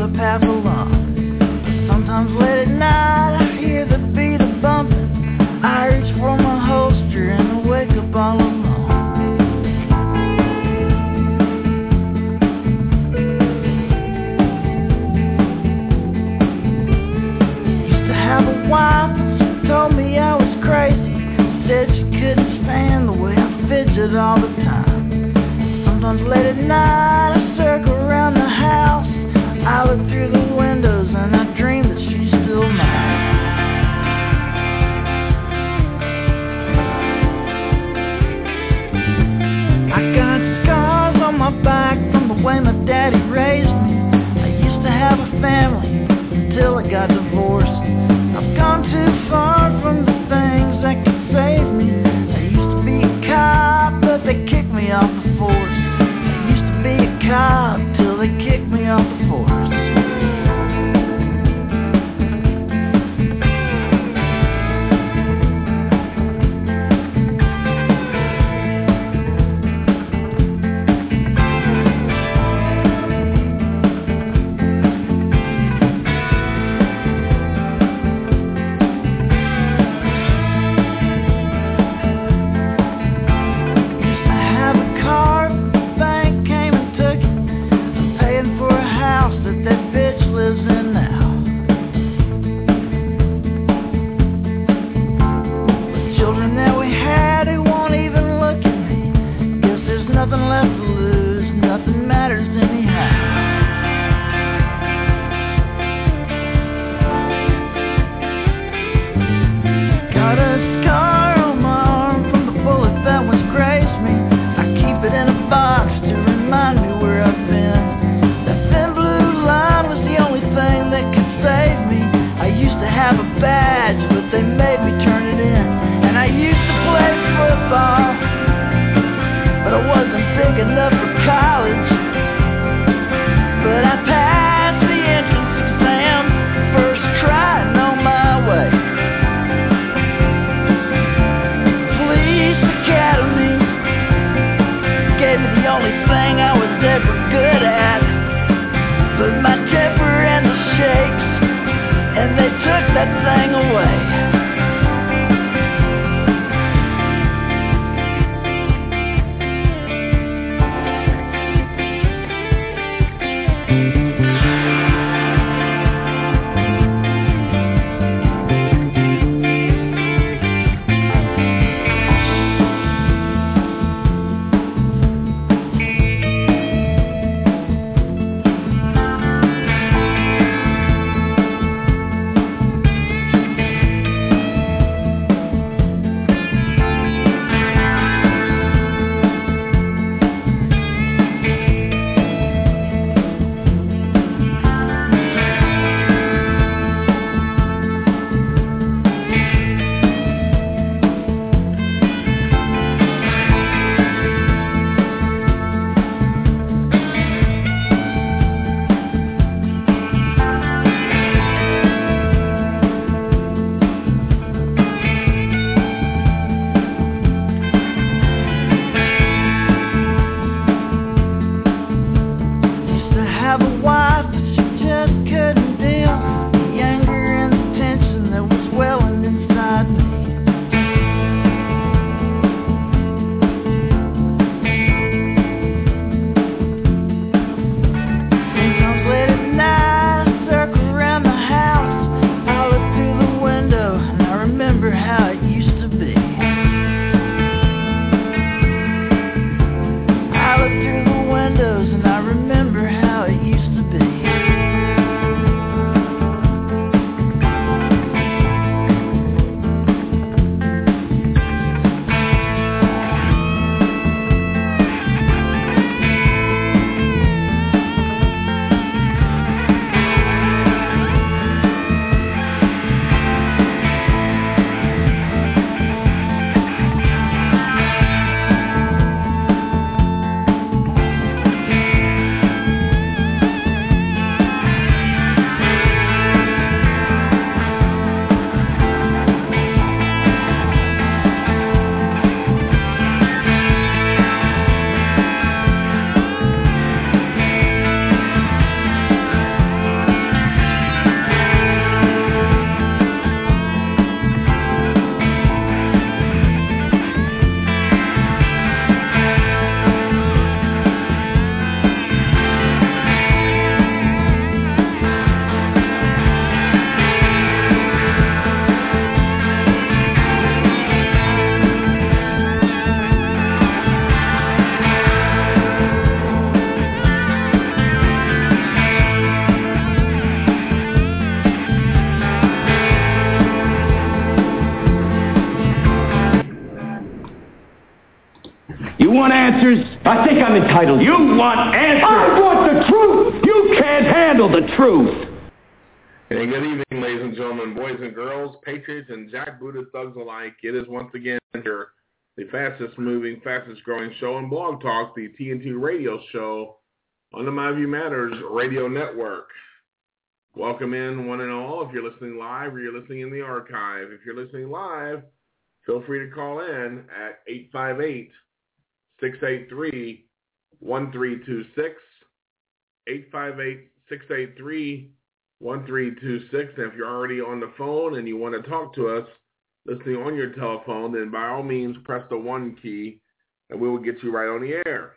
the path along. Sometimes late at night I hear the beat of bumping. I reach for my holster and I wake up all alone. Used to have a wife, she told me I was crazy. Said she couldn't stand the way I fidget all the time. Sometimes late at night I circle around the house. I look through the windows and I dream that she's still mine. I got scars on my back from the way my daddy raised me. I used to have a family until I got divorced. I've gone too far from the things that could save me. I used to be a cop, but they kicked me off the force. I used to be a cop till they kicked me off the force. Nothing left to lose, nothing matters anyhow. Got a scar on my arm from the bullet that once grazed me. I keep it in a box to remind me where I've been. That thin blue line was the only thing that could save me. I used to have a badge, but they made me turn it in. And I used to play football, but I wasn't big enough for college. But I passed the entrance exam, first try, on my way. Police Academy gave me the only thing I was ever good at, but my temper and the shakes, and they took that thing away. answers? I think I'm entitled. You want answers? I want the truth! You can't handle the truth! And good evening, ladies and gentlemen, boys and girls, patriots and jackbooted thugs alike. It is once again here, the fastest moving, fastest growing show on Blog Talk, the TNT radio show on the My View Matters radio network. Welcome in, one and all, if you're listening live or you're listening in the archive. If you're listening live, feel free to call in at 858-683-1326, 858-683-1326. And if you're already on the phone and you want to talk to us, listening on your telephone, then by all means press the 1 key and we will get you right on the air.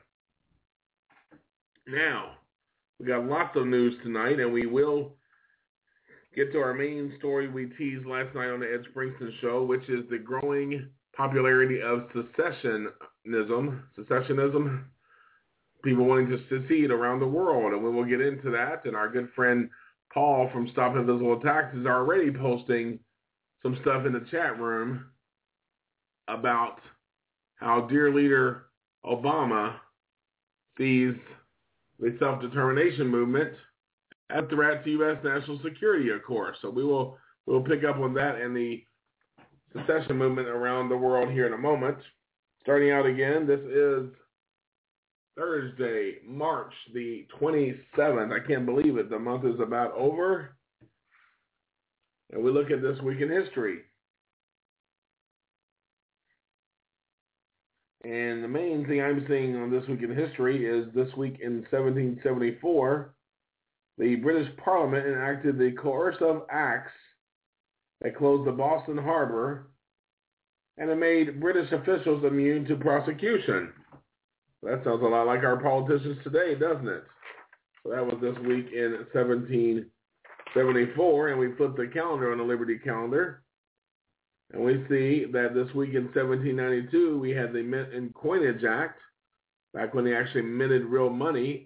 Now, we got lots of news tonight, and we will get to our main story we teased last night on the Ed Springston show, which is the growing popularity of secessionism, people wanting to secede around the world, and we will get into that. And our good friend Paul from Stop Invisible Attacks is already posting some stuff in the chat room about how dear leader Obama sees the self-determination movement a threat to U.S. national security, of course. So we'll pick up on that and the secession movement around the world here in a moment. Starting out again, this is Thursday, March the 27th. I can't believe it. The month is about over. And we look at this week in history. And the main thing I'm seeing on this week in history is this week in 1774, the British Parliament enacted the Coercive Acts that closed the Boston Harbor, and it made British officials immune to prosecution. That sounds a lot like our politicians today, doesn't it? So that was this week in 1774, and we flipped the calendar on the Liberty calendar, and we see that this week in 1792, we had the Mint and Coinage Act, back when they actually minted real money.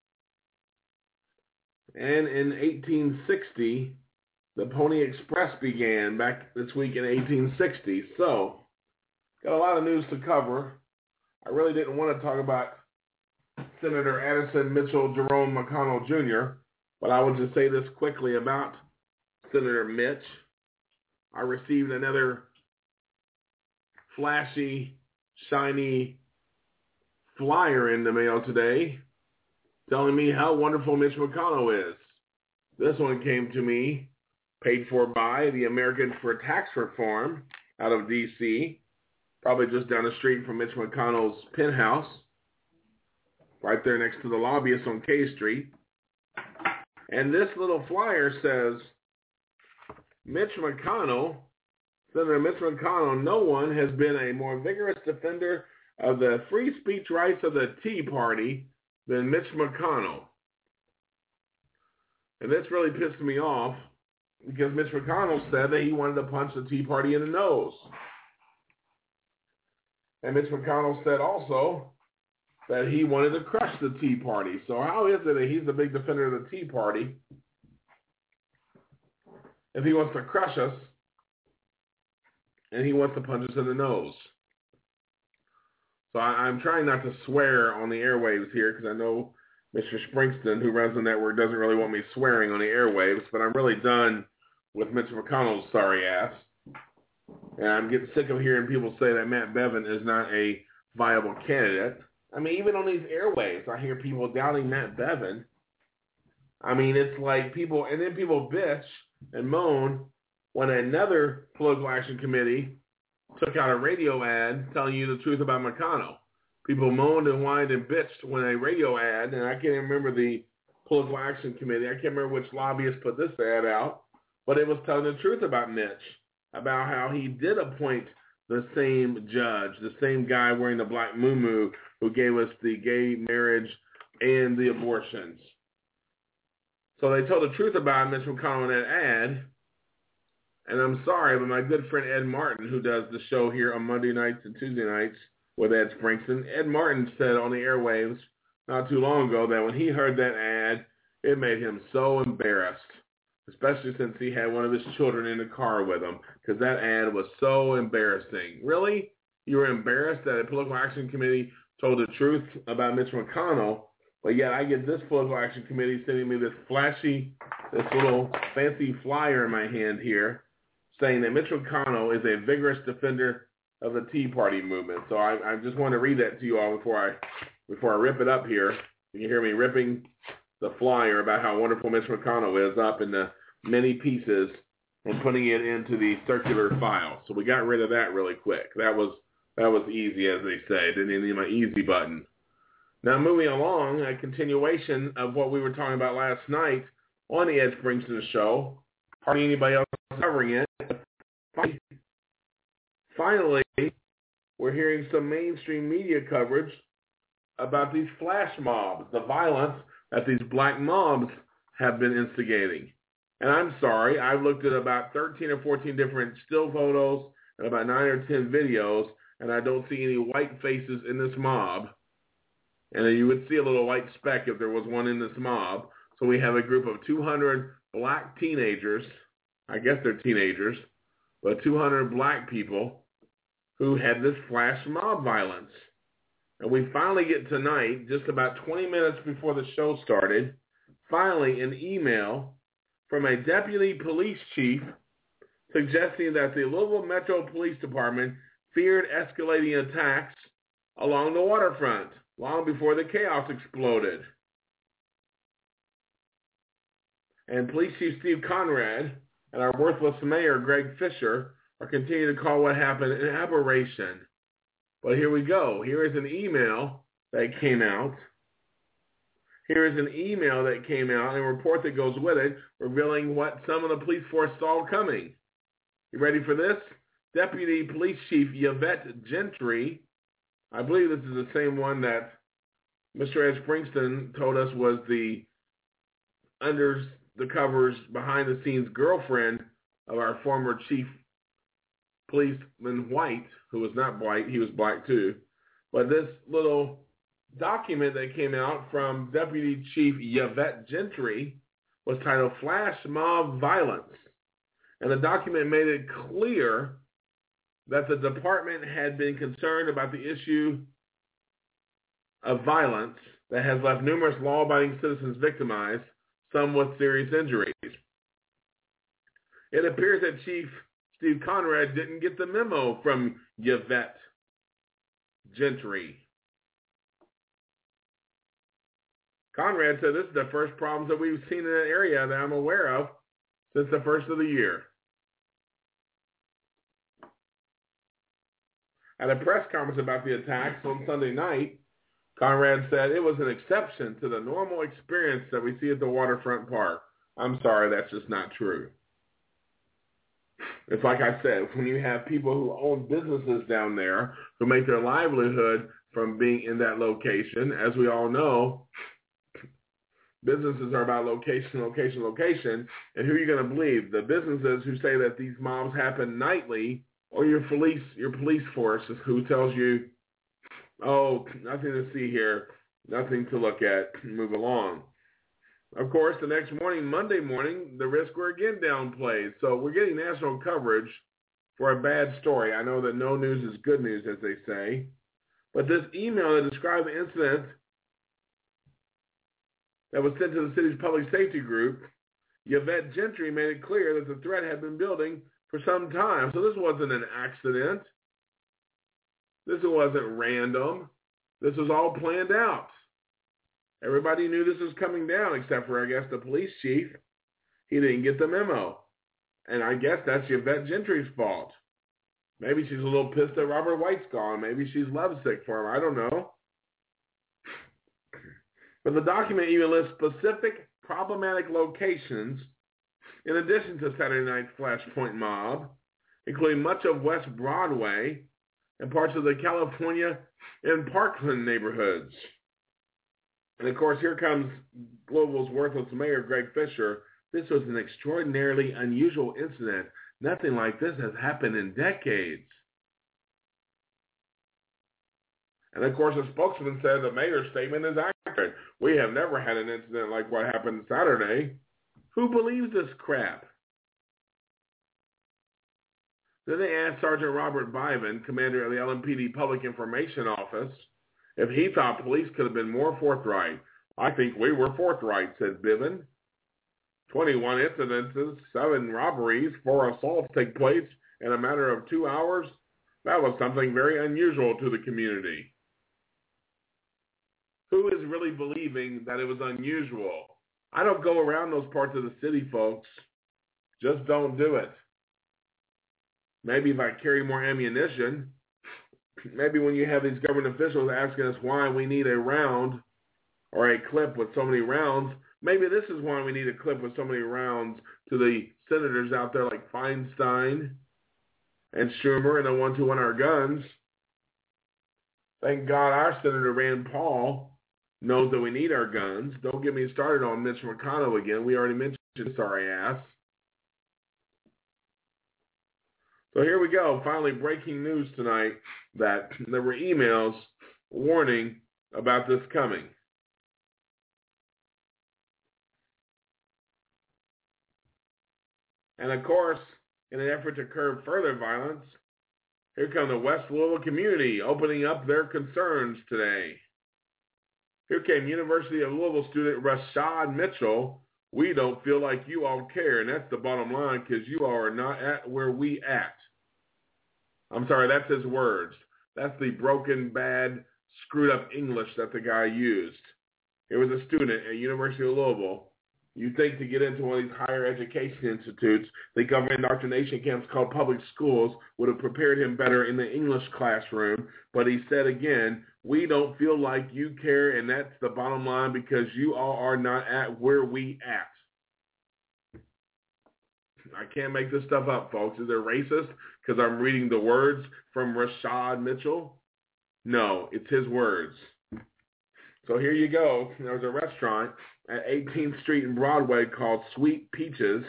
And in 1860, the Pony Express began, back this week in 1860. So, got a lot of news to cover. I really didn't want to talk about Senator Addison Mitchell Jerome McConnell Jr., but I will just say this quickly about Senator Mitch. I received another flashy, shiny flyer in the mail today telling me how wonderful Mitch McConnell is. This one came to me, paid for by the Americans for Tax Reform out of D.C., probably just down the street from Mitch McConnell's penthouse, right there next to the lobbyists on K Street. And this little flyer says, Senator Mitch McConnell, no one has been a more vigorous defender of the free speech rights of the Tea Party than Mitch McConnell. And this really pissed me off because Mitch McConnell said that he wanted to punch the Tea Party in the nose. And Mitch McConnell said also that he wanted to crush the Tea Party. So how is it that he's a big defender of the Tea Party if he wants to crush us and he wants to punch us in the nose? So I'm trying not to swear on the airwaves here because I know Mr. Springston, who runs the network, doesn't really want me swearing on the airwaves, but I'm really done with Mitch McConnell's sorry ass. And I'm getting sick of hearing people say that Matt Bevin is not a viable candidate. I mean, even on these airwaves, I hear people doubting Matt Bevin. I mean, it's like people, and then people bitch and moan when another political action committee took out a radio ad telling you the truth about McConnell. People moaned and whined and bitched when a radio ad, and I can't even remember the political action committee, I can't remember which lobbyist put this ad out, but it was telling the truth about Mitch, about how he did appoint the same judge, the same guy wearing the black muumuu who gave us the gay marriage and the abortions. So they told the truth about Mitch McConnell in that ad. And I'm sorry, but my good friend Ed Martin, who does the show here on Monday nights and Tuesday nights with Ed Springston, Ed Martin said on the airwaves not too long ago that when he heard that ad, it made him so embarrassed, especially since he had one of his children in the car with him, because that ad was so embarrassing. Really? You were embarrassed that a political action committee told the truth about Mitch McConnell, but yet I get this political action committee sending me this little fancy flyer in my hand here saying that Mitch McConnell is a vigorous defender of the Tea Party movement. So I just want to read that to you all before I rip it up here. You can hear me ripping the flyer about how wonderful Mitch McConnell is up in the many pieces and putting it into the circular file. So we got rid of that really quick. That was easy, as they say. Didn't need my easy button. Now moving along, a continuation of what we were talking about last night on the Ed Springston show. Hardly anybody else covering it. Finally, we're hearing some mainstream media coverage about these flash mobs, the violence that these black mobs have been instigating. And I'm sorry, I've looked at about 13 or 14 different still photos and about 9 or 10 videos, and I don't see any white faces in this mob. And you would see a little white speck if there was one in this mob. So we have a group of 200 black teenagers, I guess they're teenagers, but 200 black people who had this flash mob violence. And we finally get tonight, just about 20 minutes before the show started, finally an email from a deputy police chief suggesting that the Louisville Metro Police Department feared escalating attacks along the waterfront long before the chaos exploded. And Police Chief Steve Conrad and our worthless mayor, Greg Fisher, are continuing to call what happened an aberration. But here we go. Here is an email that came out. Here is an email that came out and a report that goes with it revealing what some of the police force saw coming. You ready for this? Deputy Police Chief Yvette Gentry, I believe this is the same one that Mr. Ed Springston told us was the under the covers, behind the scenes girlfriend of our former chief policeman White, who was not white, he was black too. But this little document that came out from Deputy Chief Yvette Gentry was titled Flash Mob Violence. And the document made it clear that the department had been concerned about the issue of violence that has left numerous law-abiding citizens victimized, some with serious injuries. It appears that Chief Steve Conrad didn't get the memo from Yvette Gentry. Conrad said, this is the first problems that we've seen in that area that I'm aware of since the first of the year. At a press conference about the attacks on Sunday night, Conrad said it was an exception to the normal experience that we see at the waterfront park. I'm sorry, that's just not true. It's like I said, when you have people who own businesses down there who make their livelihood from being in that location, as we all know, businesses are about location, location, location. And who are you going to believe? The businesses who say that these mobs happen nightly, or your police force who tells you, oh, nothing to see here, nothing to look at, move along. Of course, the next morning, Monday morning, the risks were again downplayed. So we're getting national coverage for a bad story. I know that no news is good news, as they say. But this email that described the incident that was sent to the city's public safety group, Yvette Gentry made it clear that the threat had been building for some time. So this wasn't an accident. This wasn't random. This was all planned out. Everybody knew this was coming down except for, I guess, the police chief. He didn't get the memo. And I guess that's Yvette Gentry's fault. Maybe she's a little pissed that Robert White's gone. Maybe she's lovesick for him. I don't know. But the document even lists specific problematic locations in addition to Saturday night's Flashpoint mob, including much of West Broadway and parts of the California and Parkland neighborhoods. And of course, here comes Louisville's worthless mayor, Greg Fisher. This was an extraordinarily unusual incident. Nothing like this has happened in decades. And of course, the spokesman said the mayor's statement is accurate. We have never had an incident like what happened Saturday. Who believes this crap? Then they asked Sergeant Robert Biven, commander of the LMPD Public Information Office, If he thought police could have been more forthright, I think we were forthright, said Bivin. 21 incidences, 7 robberies, 4 assaults take place in a matter of 2 hours. That was something very unusual to the community. Who is really believing that it was unusual? I don't go around those parts of the city, folks. Just don't do it. Maybe if I carry more ammunition, maybe when you have these government officials asking us why we need a round or a clip with so many rounds, maybe this is why we need a clip with so many rounds to the senators out there like Feinstein and Schumer and the ones who want our guns. Thank God our Senator Rand Paul knows that we need our guns. Don't get me started on Mitch McConnell again. We already mentioned his sorry ass. So here we go. Finally, breaking news tonight that there were emails warning about this coming. And of course, in an effort to curb further violence, here come the West Louisville community opening up their concerns today. Here came University of Louisville student Rashad Mitchell. We don't feel like you all care, and that's the bottom line because you all are not at where we at. I'm sorry, that's his words. That's the broken, bad, screwed up English that the guy used. It was a student at University of Louisville. You'd think to get into one of these higher education institutes, the government indoctrination camps called public schools would have prepared him better in the English classroom. But he said again, we don't feel like you care, and that's the bottom line because you all are not at where we at. I can't make this stuff up, folks. Is it racist because I'm reading the words from Rashad Mitchell? No, it's his words. So here you go. There was a restaurant at 18th Street and Broadway called Sweet Peaches,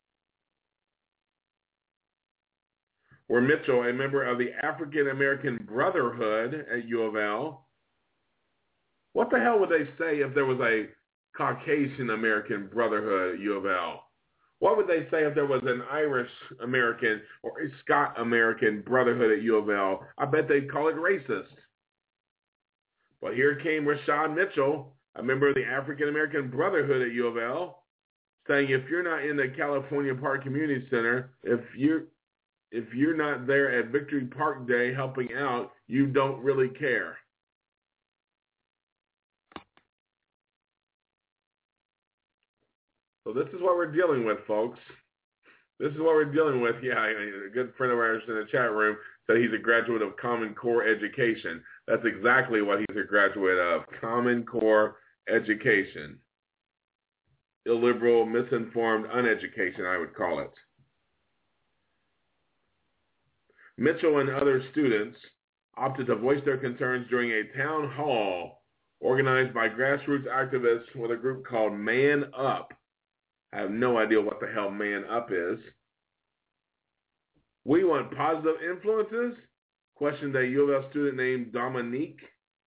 where Mitchell, a member of the African American Brotherhood at U of L, what the hell would they say if there was a Caucasian American Brotherhood at U of L? What would they say if there was an Irish American or a Scot American Brotherhood at U of L? I bet they'd call it racist. But here came Rashad Mitchell, a member of the African American Brotherhood at U of L, saying if you're not in the California Park Community Center, if you're not there at Victory Park Day helping out, you don't really care. So this is what we're dealing with, folks. This is what we're dealing with. Yeah, a good friend of ours in the chat room said he's a graduate of Common Core Education. That's exactly what he's a graduate of, Common Core Education. Illiberal, misinformed, uneducation, I would call it. Mitchell and other students opted to voice their concerns during a town hall organized by grassroots activists with a group called Man Up. I have no idea what the hell Man Up is. We want positive influences? Questioned a U of L student named Dominique.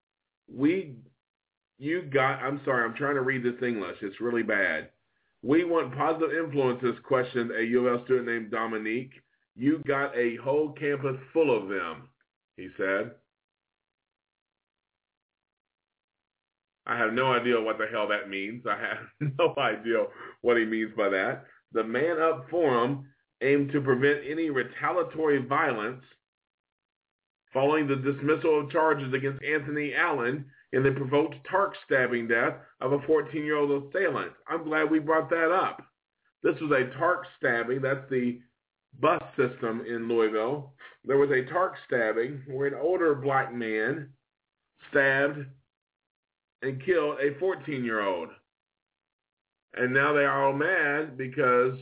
I'm sorry, I'm trying to read this English. It's really bad. We want positive influences, questioned a U of L student named Dominique. You got a whole campus full of them, he said. I have no idea what the hell that means. I have no idea what he means by that. The Man Up Forum aimed to prevent any retaliatory violence following the dismissal of charges against Anthony Allen in the provoked Tark stabbing death of a 14-year-old assailant. I'm glad we brought that up. This was a Tark stabbing. That's the bus system in Louisville. There was a Tark stabbing where an older black man stabbed and killed a 14-year-old. And now they are all mad because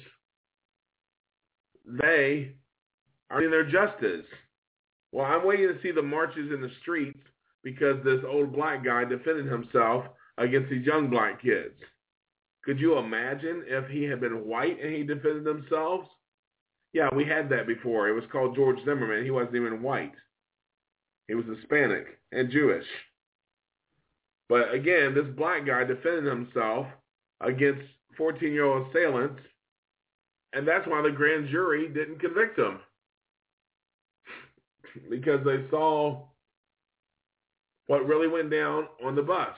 they are in their justice. Well, I'm waiting to see the marches in the streets because this old black guy defended himself against these young black kids. Could you imagine if he had been white and he defended himself? Yeah, we had that before. It was called George Zimmerman. He wasn't even white. He was Hispanic and Jewish. But again, this black guy defended himself against 14-year-old assailants, and that's why the grand jury didn't convict him. Because they saw what really went down on the bus.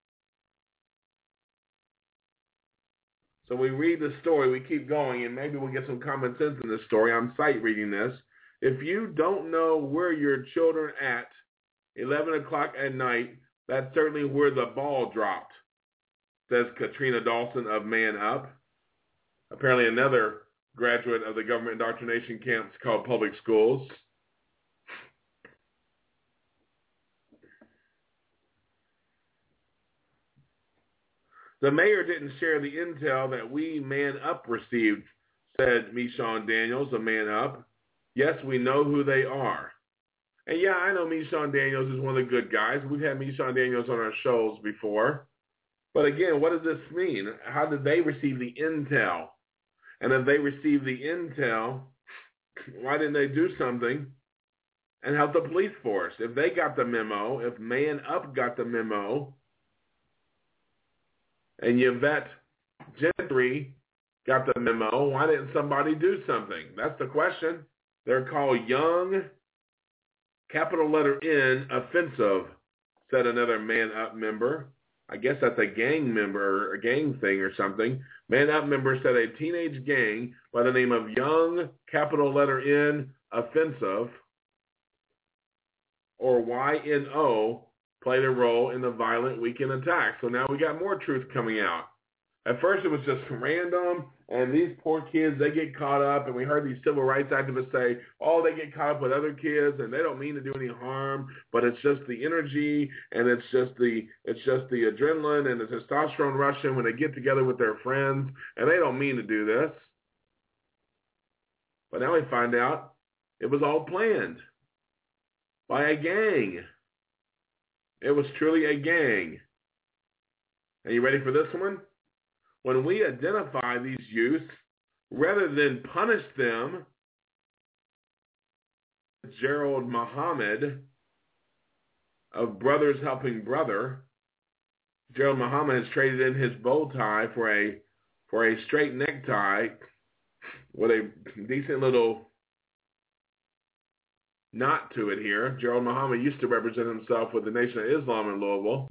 So we read the story, we keep going, and maybe we'll get some common sense in this story. I'm sight reading this. If you don't know where your children at 11 o'clock at night, that's certainly where the ball dropped, says Katrina Dawson of Man Up. Apparently another graduate of the government indoctrination camps called public schools. The mayor didn't share the intel that we Man Up received, said Meshawn Daniels of Man Up. Yes, we know who they are. And yeah, I know Meshawn Daniels is one of the good guys. We've had Meshawn Daniels on our shows before. But again, what does this mean? How did they receive the intel? And if they received the intel, why didn't they do something and help the police force? If they got the memo, if Man Up got the memo, and Yvette Gentry got the memo, why didn't somebody do something? That's the question. They're called Young, capital letter N, Offensive, said another Man Up member. I guess that's a gang member, a gang thing or something. Man Up member said a teenage gang by the name of Young, capital letter N, Offensive, or YNO, played a role in the violent weekend attack. So now we got more truth coming out. At first it was just random, and these poor kids, they get caught up, and we heard these civil rights activists say, oh, they get caught up with other kids, and they don't mean to do any harm, but it's just the energy, and it's just the adrenaline and the testosterone rushing when they get together with their friends, and they don't mean to do this. But now we find out it was all planned by a gang. It was truly a gang. Are you ready for this one? When we identify these youth, rather than punish them, Gerald Muhammad of Brothers Helping Brother, Gerald Muhammad has traded in his bow tie for a straight necktie with a decent little knot to it here. Gerald Muhammad used to represent himself with the Nation of Islam in Louisville.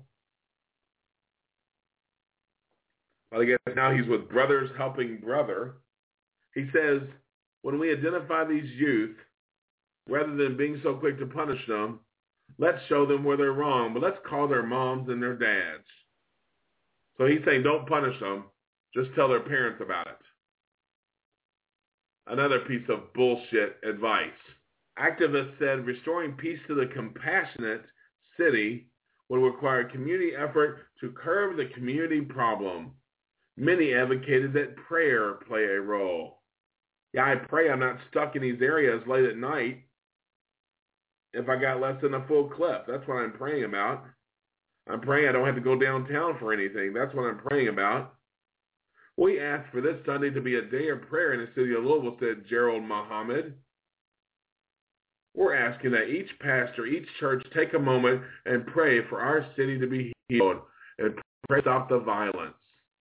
But I guess now he's with Brothers Helping Brother. He says, when we identify these youth, rather than being so quick to punish them, let's show them where they're wrong, but let's call their moms and their dads. So he's saying don't punish them, just tell their parents about it. Another piece of bullshit advice. Activists said restoring peace to the compassionate city would require community effort to curb the community problem. Many advocated that prayer play a role. Yeah, I pray I'm not stuck in these areas late at night if I got less than a full clip. That's what I'm praying about. I'm praying I don't have to go downtown for anything. That's what I'm praying about. We asked for this Sunday to be a day of prayer in the city of Louisville, said Gerald Muhammad. We're asking that each pastor, each church take a moment and pray for our city to be healed and pray to stop the violence.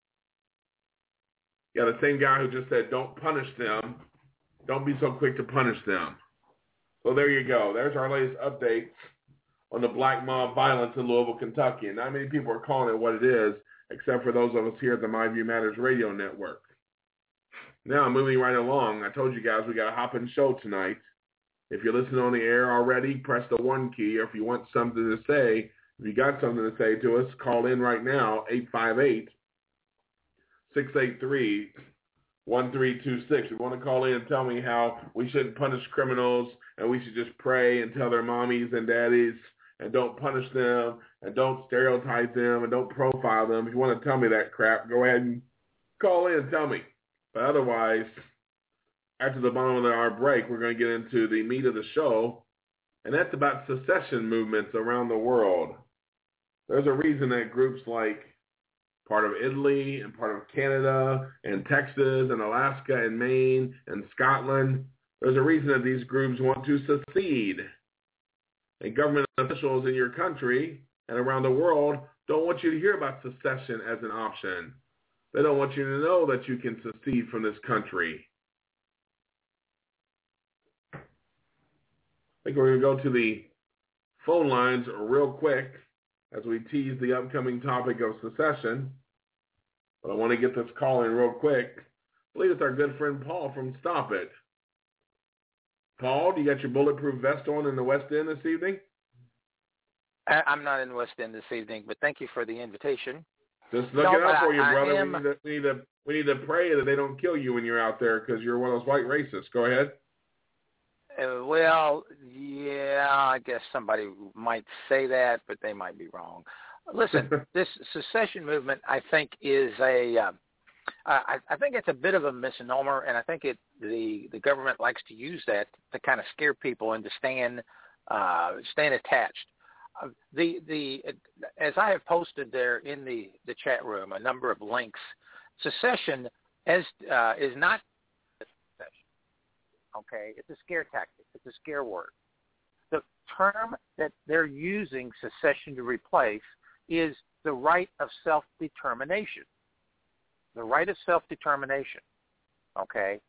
Yeah, the same guy who just said, don't punish them. Don't be so quick to punish them. So there you go. There's our latest update on the black mob violence in Louisville, Kentucky. And not many people are calling it what it is, except for those of us here at the My View Matters radio network. Now, moving right along, I told you guys we got a hopping show tonight. If you're listening on the air already, press the 1 key. Or if you want something to say, if you got something to say to us, call in right now, 858-683-1326. If you want to call in and tell me how we shouldn't punish criminals and we should just pray and tell their mommies and daddies and don't punish them and don't stereotype them and don't profile them. If you want to tell me that crap, go ahead and call in and tell me. But otherwise, after the bottom of our break, we're going to get into the meat of the show, and that's about secession movements around the world. There's a reason that groups like part of Italy and part of Canada and Texas and Alaska and Maine and Scotland, there's a reason that these groups want to secede. And government officials in your country and around the world don't want you to hear about secession as an option. They don't want you to know that you can secede from this country. I think we're going to go to the phone lines real quick. as we tease the upcoming topic of secession. But I want to get this call in real quick. I believe it's our good friend Paul from Stop It. Paul, do you got your bulletproof vest on in the West End this evening? I'm not in the West End this evening, but thank you for the invitation. Just looking out for you, brother. We need to pray that they don't kill you when you're out there because you're one of those white racists. Go ahead. Well, yeah, I guess somebody might say that, but they might be wrong. Listen, this secession movement, I think, is I think it's a bit of a misnomer, and I think the government likes to use that to kind of scare people into staying attached. As I have posted there in the chat room a number of links, secession is not secession. Okay, it's a scare tactic. It's a scare word. The term that they're using secession to replace is the right of self-determination. The right of self-determination. Okay,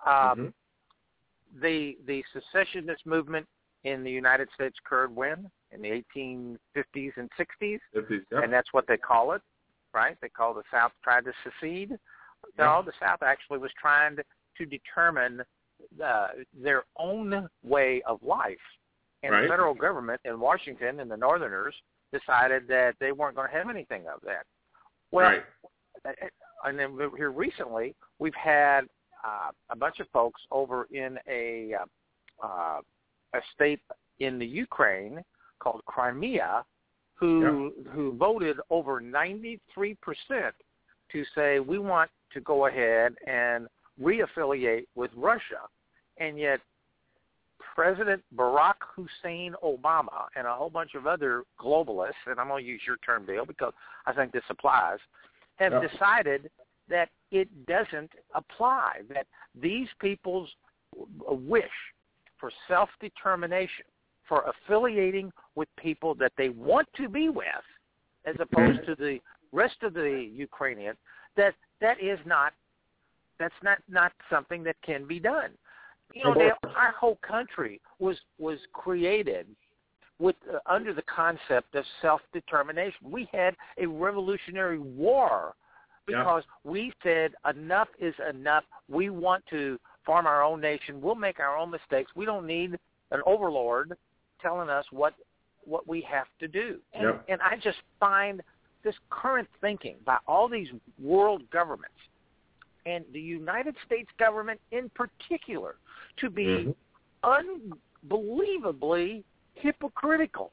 the secessionist movement in the United States occurred when? In the 1850s and 60s, and that's what they call it, right? They call the South tried to secede. No, the South actually was trying to determine their own way of life, and the federal government in Washington and the Northerners decided that they weren't going to have anything of that. Well, and then here recently, we've had a bunch of folks over in a state in the Ukraine called Crimea, who voted over 93% to say we want to go ahead and reaffiliate with Russia. And yet President Barack Hussein Obama and a whole bunch of other globalists, and I'm going to use your term, Dale, because I think this applies, have decided that it doesn't apply, that these people's wish for self-determination, for affiliating with people that they want to be with, as opposed to the rest of the Ukrainians, that's not something that can be done. You know, our whole country was created with under the concept of self-determination. We had a revolutionary war because we said enough is enough. We want to form our own nation. We'll make our own mistakes. We don't need an overlord telling us what we have to do. And I just find this current thinking by all these world governments and the United States government in particular to be unbelievably hypocritical.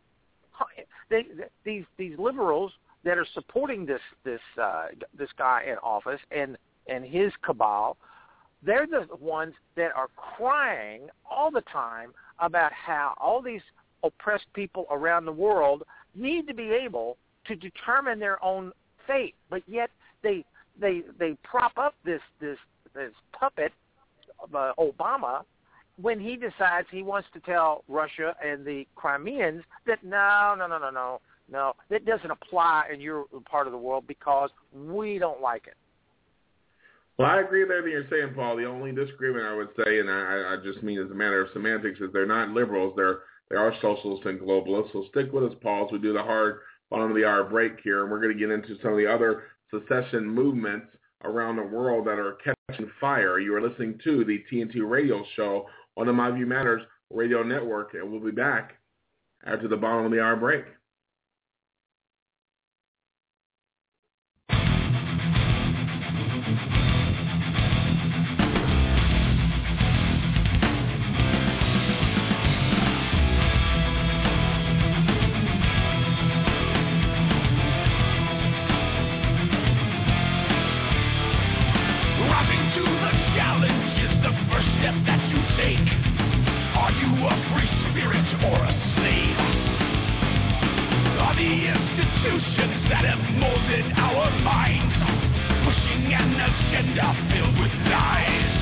These liberals that are supporting this guy in office and his cabal, they're the ones that are crying all the time about how all these oppressed people around the world need to be able to determine their own fate, but yet they prop up this puppet, Obama, when he decides he wants to tell Russia and the Crimeans that no, that doesn't apply in your part of the world because we don't like it. Well, I agree with everything you're saying, Paul. The only disagreement I would say, and I just mean as a matter of semantics, is they're not liberals. They are socialists and globalists. So stick with us, Paul, as we do the hard bottom of the hour break here, and we're going to get into some of the other secession movements around the world that are catching fire. You are listening to the TNT Radio Show on the My View Matters Radio Network, and we'll be back after the bottom of the hour break. Institutions that have molded our minds, pushing an agenda filled with lies.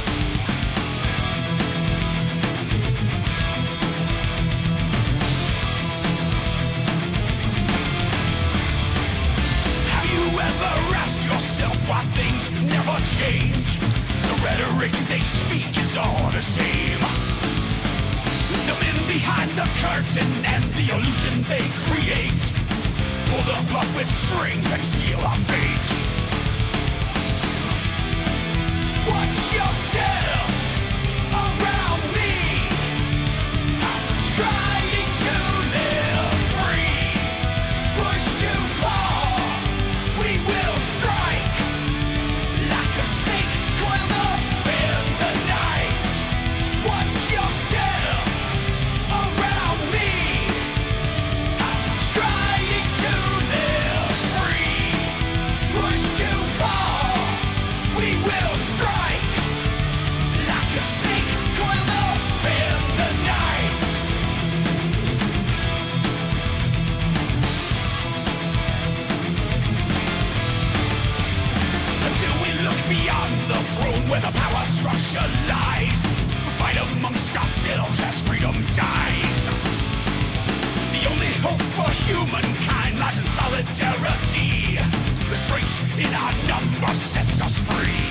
Have you ever asked yourself why things never change? The rhetoric they speak is all the same. The men behind the curtain and the illusion they create the blood with strings and steel our feet. Watch yourself around me. I'm trying to live free. Push too far, we will strike. Like a snake coiled up in the night. Watch yourself around me. I'm trying to live free. Push too far, we will strike. Like a snake coiled up in the night. Until we look beyond the throne where the power structure lies, fight amongst ourselves as freedom dies. The only hope for humankind lies in solidarity. The strength in our numbers sets us free.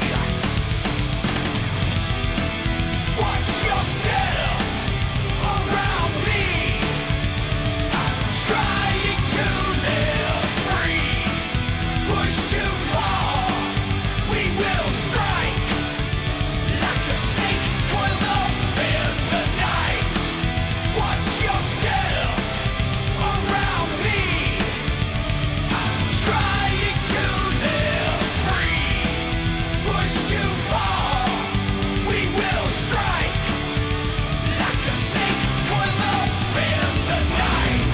Watch yourself around me. I'm trying to live free. Push too far, we will strike. Like a snake coiled up in the night. Watch yourself around me. I'm trying to live free. Push too far, we will strike. Like a snake coiled up in the night.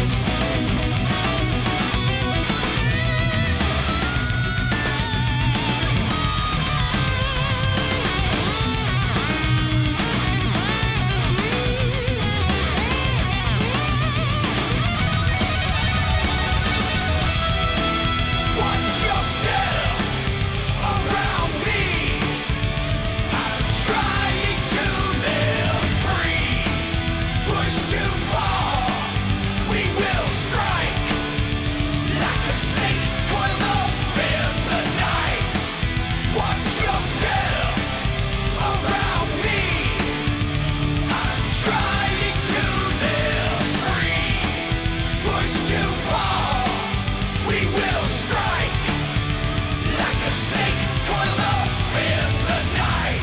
Watch yourself around me. I'm trying to live free. Push too far, we will strike. Like a snake coiled up in the night. Watch yourself around me. I'm trying to live free. Push too far, we will strike. Like a snake coiled up in the night.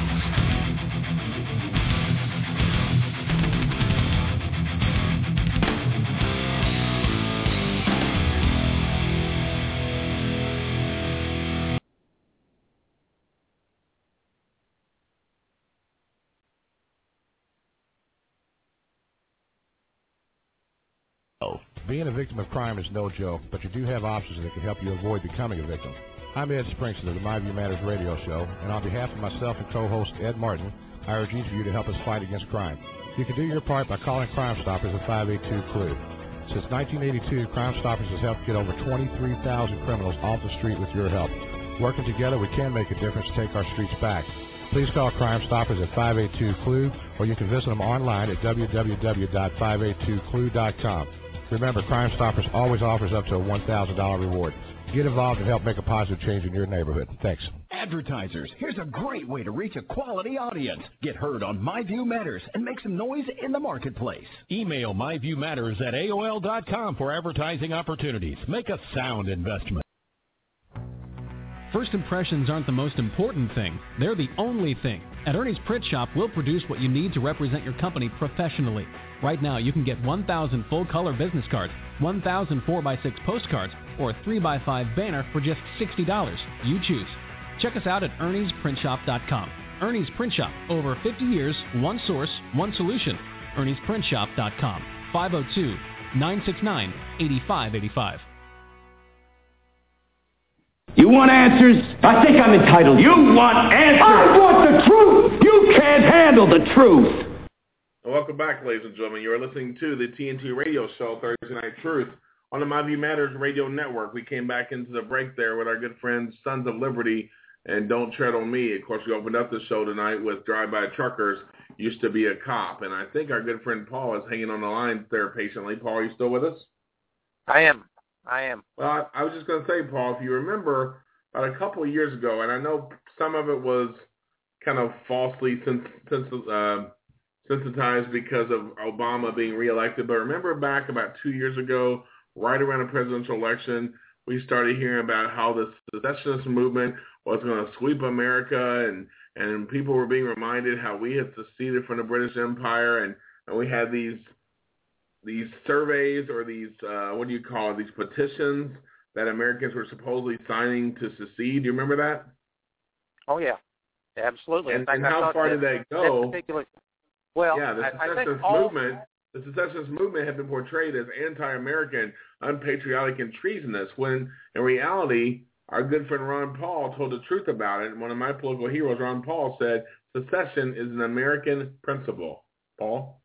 Being a victim of crime is no joke, but you do have options that can help you avoid becoming a victim. I'm Ed Springston of the My View Matters radio show, and on behalf of myself and co-host Ed Martin, I urge each of you to help us fight against crime. You can do your part by calling Crime Stoppers at 582-CLUE. Since 1982, Crime Stoppers has helped get over 23,000 criminals off the street with your help. Working together, we can make a difference to take our streets back. Please call Crime Stoppers at 582-CLUE, or you can visit them online at www.582clue.com. Remember, Crime Stoppers always offers up to a $1,000 reward. Get involved and help make a positive change in your neighborhood. Thanks. Advertisers, here's a great way to reach a quality audience. Get heard on My View Matters and make some noise in the marketplace. Email myviewmatters@aol.com for advertising opportunities. Make a sound investment. First impressions aren't the most important thing. They're the only thing. At Ernie's Print Shop, we'll produce what you need to represent your company professionally. Right now, you can get 1,000 full-color business cards, 1,000 4x6 postcards, or a 3x5 banner for just $60. You choose. Check us out at Ernie'sPrintShop.com. Ernie's Print Shop. Over 50 years, one source, one solution. Ernie'sPrintShop.com. 502-969-8585. You want answers? I think I'm entitled. You want answers? I want the truth! You can't handle the truth! Welcome back, ladies and gentlemen. You are listening to the TNT Radio Show, Thursday Night Truth, on the My View Matters Radio Network. We came back into the break there with our good friends, Sons of Liberty, and Don't Tread on Me. Of course, we opened up the show tonight with Drive-By Truckers, Used to Be a Cop. And I think our good friend Paul is hanging on the line there patiently. Paul, are you still with us? I am. Well, I was just going to say, Paul, if you remember, about a couple of years ago, and I know some of it was kind of falsely sensitized because of Obama being reelected, but remember back about 2 years ago, right around the presidential election, we started hearing about how the secessionist movement was going to sweep America, and people were being reminded how we had seceded from the British Empire, and we had these surveys or these, these petitions that Americans were supposedly signing to secede. Do you remember that? Oh, yeah. Absolutely. And how far did that go? Well, yeah, the secessionist movement had been portrayed as anti-American, unpatriotic, and treasonous, when in reality, our good friend Ron Paul told the truth about it. And one of my political heroes, Ron Paul, said, secession is an American principle. Paul?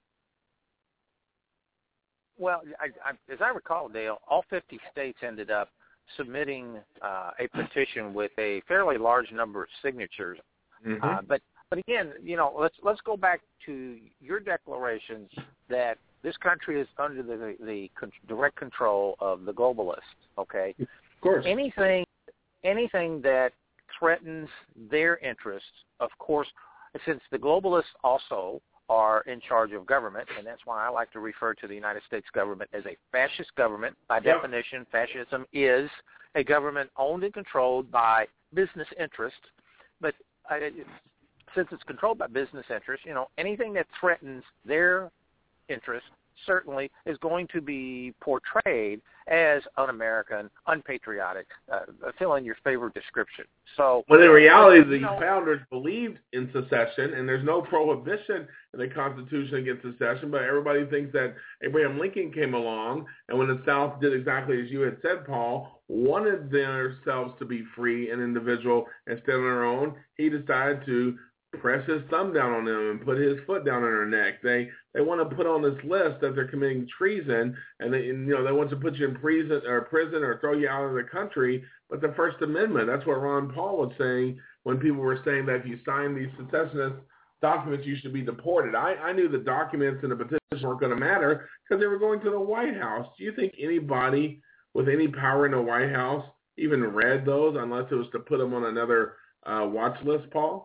Well, as I recall, Dale, all 50 states ended up submitting a petition with a fairly large number of signatures. Mm-hmm. But again, let's go back to your declarations that this country is under the direct control of the globalists. Okay, of course. Anything that threatens their interests, of course, since the globalists also are in charge of government, and that's why I like to refer to the United States government as a fascist government. By definition, fascism is a government owned and controlled by business interests. But since it's controlled by business interests, anything that threatens their interests certainly is going to be portrayed as un-American, unpatriotic, fill in your favorite description. So, well, in reality, the founders believed in secession, and there's no prohibition in the Constitution against secession, but everybody thinks that Abraham Lincoln came along, and when the South did exactly as you had said, Paul, wanted themselves to be free and individual and stand on their own, he decided to press his thumb down on them and put his foot down on their neck. They want to put on this list that they're committing treason, and they want to put you in prison or throw you out of the country. But the First Amendment, that's what Ron Paul was saying when people were saying that if you sign these secessionist documents, you should be deported. I knew the documents and the petitions weren't going to matter because they were going to the White House. Do you think anybody with any power in the White House even read those unless it was to put them on another watch list, Paul?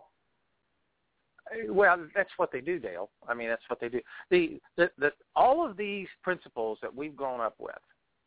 Well, that's what they do, Dale. I mean, that's what they do. All of these principles that we've grown up with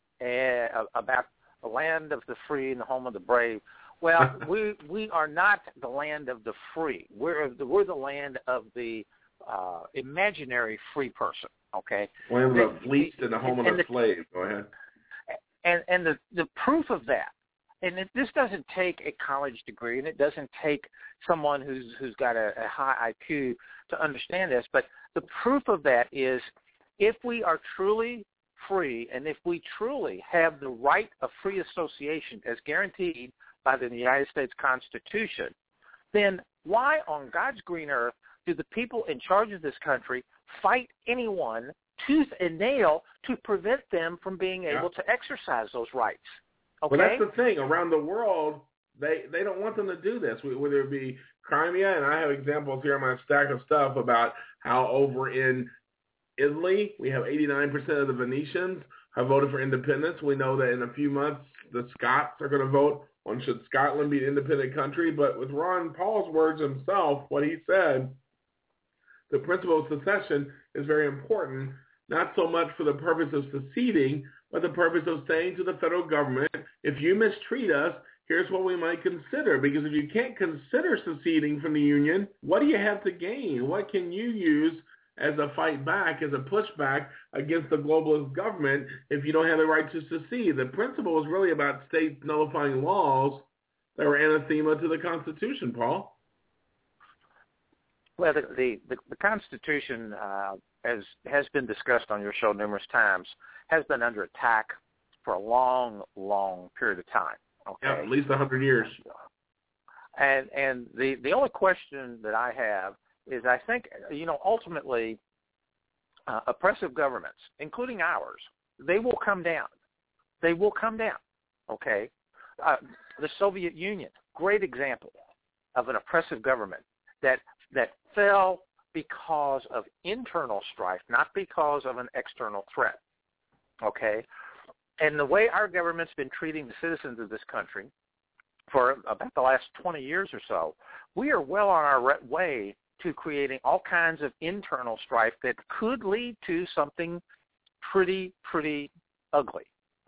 about the land of the free and the home of the brave, well, we are not the land of the free. We're the land of the imaginary free person, okay? Land of the fleeced and the home of the slave. Go ahead. And the proof of that, and this doesn't take a college degree, and it doesn't take someone who's got a high IQ to understand this, but the proof of that is if we are truly free and if we truly have the right of free association as guaranteed by the United States Constitution, then why on God's green earth do the people in charge of this country fight anyone tooth and nail to prevent them from being able to exercise those rights? Okay? Well, that's the thing. Around the world, they don't want them to do this, whether it be Crimea, and I have examples here on my stack of stuff about how over in Italy, we have 89% of the Venetians have voted for independence. We know that in a few months, the Scots are going to vote on should Scotland be an independent country. But with Ron Paul's words himself, what he said, the principle of secession is very important, not so much for the purpose of seceding, but the purpose of saying to the federal government, if you mistreat us, here's what we might consider. Because if you can't consider seceding from the Union, what do you have to gain? What can you use as a fight back, as a pushback against the globalist government if you don't have the right to secede? The principle is really about states nullifying laws that were anathema to the Constitution, Paul. Well, the Constitution, as has been discussed on your show numerous times, has been under attack for a long, long period of time. Okay? Yeah, at least 100 years. And the only question that I have is I think, ultimately, oppressive governments, including ours, they will come down. They will come down, okay? The Soviet Union, great example of an oppressive government that fell because of internal strife, not because of an external threat, okay? And the way our government's been treating the citizens of this country for about the last 20 years or so, we are well on our way to creating all kinds of internal strife that could lead to something pretty ugly,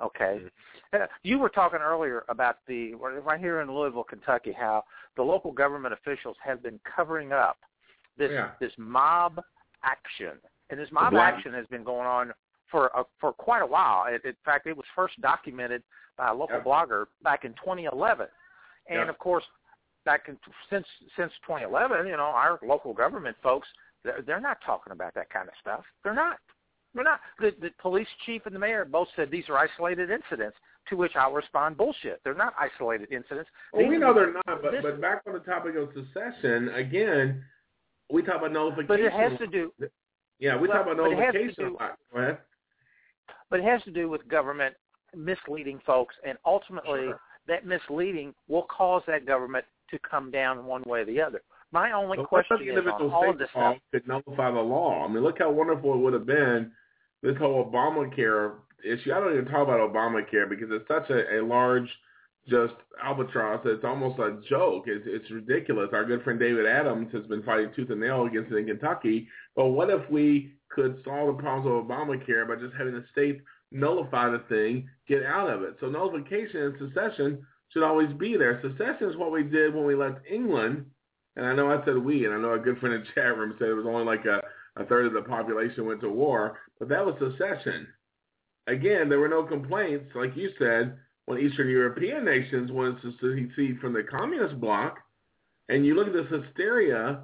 Okay. You were talking earlier about right here in Louisville, Kentucky, how the local government officials have been covering up this mob action. And this mob action has been going on for quite a while. In fact, it was first documented by a local blogger back in 2011. And, of course, since 2011, our local government folks, they're not talking about that kind of stuff. They're not. The police chief and the mayor both said these are isolated incidents, to which I'll respond, bullshit. They're not isolated incidents. Well, we know they're not, but back on the topic of secession, again, we talk about nullification. But it has to do... Yeah, we talk about nullification. Go ahead. But it has to do with government misleading folks, and ultimately that misleading will cause that government to come down one way or the other. My only question is on all of this stuff. Could nullify the law. I mean, look how wonderful it would have been, this whole Obamacare issue. I don't even talk about Obamacare because it's such a large just albatross. It's almost a joke. It's ridiculous. Our good friend David Adams has been fighting tooth and nail against it in Kentucky. But what if we could solve the problems of Obamacare by just having the states nullify the thing, get out of it? So nullification and secession should always be there. Secession is what we did when we left England. And I know I said we, and I know our good friend in the chat room said it was only like a third of the population went to war. But that was secession. Again, there were no complaints, like you said, when Eastern European nations wanted to secede from the communist bloc. And you look at this hysteria,